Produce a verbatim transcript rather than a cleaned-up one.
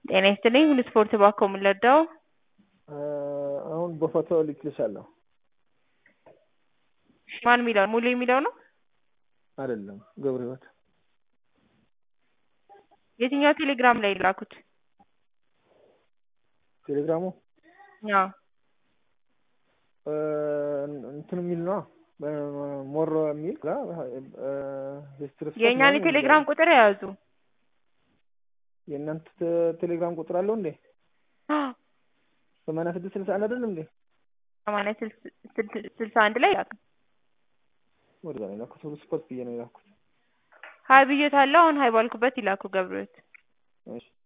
ጤና ይስጥልኝ ሁሉ ስፖርት ባኮ ምለዳው አሁን በፎቶ ልክልሻለሁ። ማን ሚለው ሙሉ የሚለው ነው አይደለም ገብረህይወት። የትኛው ቴሌግራም ላይ ላኩት? ቴሌግራሙ አዎ እንትን የሚል ነው ሞር የሚል የኛን ቴሌግራም ቁጥር ያዙ። የእናንተ ቴሌግራም ቁጥር አለው እንዴ? ሰማንያ ስድስት ስልሳ አንድ አይደለም እንዴ? ሰማንያ ስድስት ስልሳ አንድ ላይ ላክ። ወደ ላይ ላኩት። ሁሉ ስፖርት ብዬ ነው ያልኩት። ሀይ ብዬታለሁ። አሁን ሀይ ባልኩበት ይላኩ ገብረህይወት። እሺ